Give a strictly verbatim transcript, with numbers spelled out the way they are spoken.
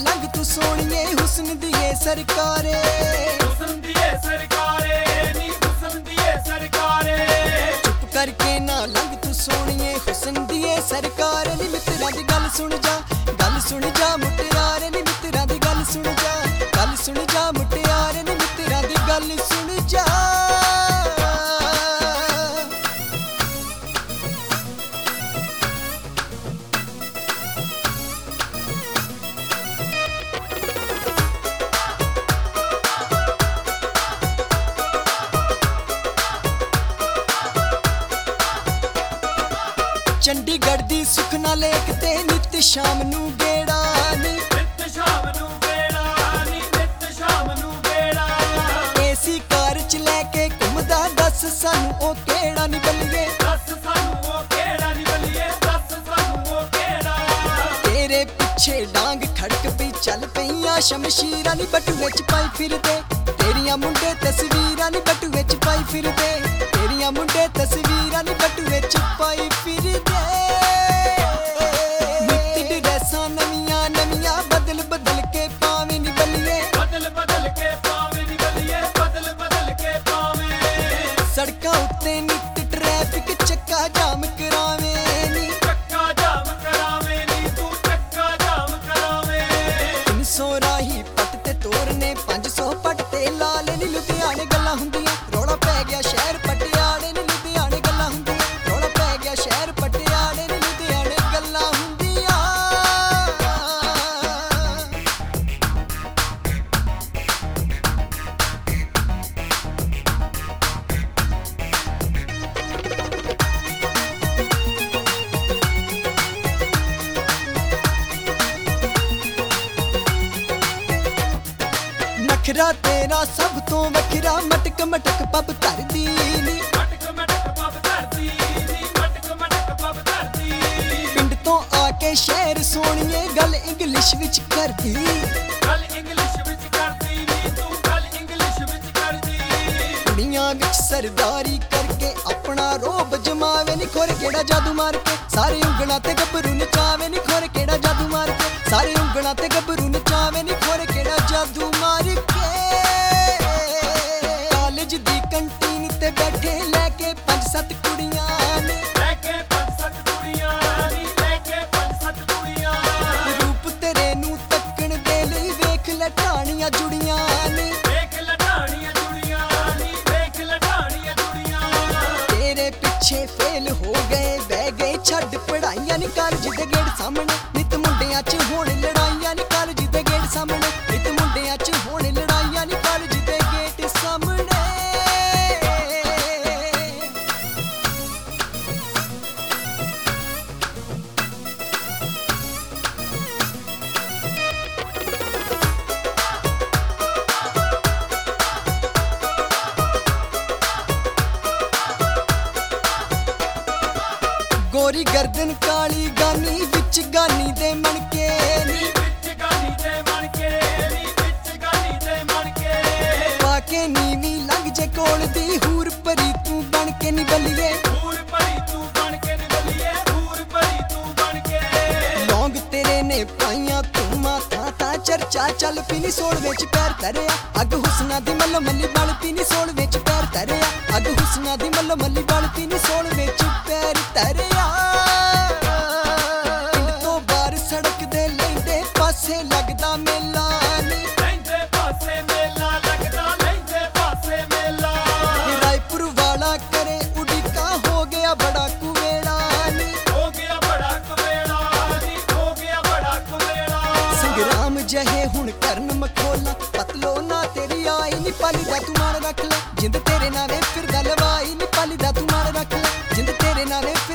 लंघ तू सोनिए हुस्न दिए सरकारे हुस्न दिए सरकारे नी हुस्न दिए सरकारे चुप करके ना लंघ तू सोनिए हुस्न दिए सरकारे नी मित्रा दी गल सुन जा गल सुन जा मुटियारे नी मित्रा दी गल सुन जा गल सुन जा मुटियारे नी मित्रा दी गल सुन जा चंडीगढ़ दी सुखना लेक ते नित शाम नू गेड़ा नी नित शाम नू गेड़ा नी नित शाम नू गेड़ा एसी कार च लैके घुमदा दस सानू ओ केड़ा नी बल्लिए दस सानू ओ केड़ा नी बल्लिए दस सानू ओ केड़ा तेरे पिछे डांग खड़क पई चल पईयां शमशीरां नी बटूए च पाई फिरदे तेरियां मुंडे तस्वीरां नी बटूए च पाई फिरदे तेरियां मुंडे तस्वीरां नी बटूए च पाई फिरदे नित ड्रेसां नवियां नवियां बदल बदल के पावे नी बल्लिए बदल बदल के पावे नी बल्लिए बदल बदल के पावे सड़कां उत्ते नित ट्रैफिक चक्का जाम करावे नी चक्का जाम करावे नी तू चक्का जाम करावे तीन सौ राही पट ते तोरने पांच सौ पट ते लाले नी लुधियाने गल्लां हुंदियां रौला पै गया शहर पटियाले नी लुधियाने गल्लां हुंदियां रौला पै गया शहर पटियाले नी लुधियाने गल्लां हुंदियां नखरा तेरा सब तो वखरा मटक मटक पब धरदी नी मटक मटक पब धरती नी मटक मटक पब धरती पिंड तो आके शहर सोनिए गल इंग्लिश विच करदी गल इंग्लिश विच करदी नी तू गल इंग्लिश विच करदी दुनिया विच सरदारी करके अपना रोब जमावे नी खोर केड़ा जादू मार के सारे उंगलां ते गबरू नचावे नी खोर केड़ा जादू मार के सारे उंगलां ते गबरू नचावे नी खोर केड़ा जादू मार के कॉलेज दी कंटीन ते बैठे लेके पंज सत्त कुड़ियां ने लेके पंज सत्त कुड़ियां नी लेके पंज सत्त कुड़ियां रूप तेरे नू तक्कण दे लई वेख लटाणियां जुड़ियां ने देख लटाणियां जुड़ियां नी देख लटाणियां जुड़ियां तेरे पिछे फेल हो गए बह गए छड़ पढ़ाइयां नी कॉलेज दे गेट सामने नित मुंडियां च होण लड़ाइयां नी कॉलेज दे गेट सामने नित मुंडियां च होण लड़ाइयां नी कॉलेज दे गेट सामने गोरी गर्दन काली गानी विच गानी दे मनके नी नी विच गानी दे मन के नी विच गानी दे मन के पाके नीवी लंघ जे कोल दी हूर परी तू बन के नी बल्लिए हूर परी तू बन के नी बल्लिए हूर परी तू बन के लौंग तेरे ने पाइयां तू माथा ता चर्चा चल पीनी सोल विच पैर धरिया अग हुस्ना दी मल्लो मल्ली बल पीनी सोल विच पैर धरिया अग हुस्ना दी मल्लो मल्ली बल पीनी सोल विच पैर धरिया पिंड तो बाहर सड़क दे लैंदे पासे लगदा मेला नी लैंदे पासे मेला लगदा लैंदे पासे मेला रायपुर वाला करे उड़िका हो गया बड़ा कुवेड़ा नी हो गया बड़ा कुवेड़ा नी हो गया बड़ा कुवेड़ा संग्राम जहे हुण करन मखोला पतलो ना तेरी आई नी पाली दा तू मान रख ले जिंद तेरे नावे फिर गलवाई नी पाली दा तू मान रख ले जिंद तेरे नावे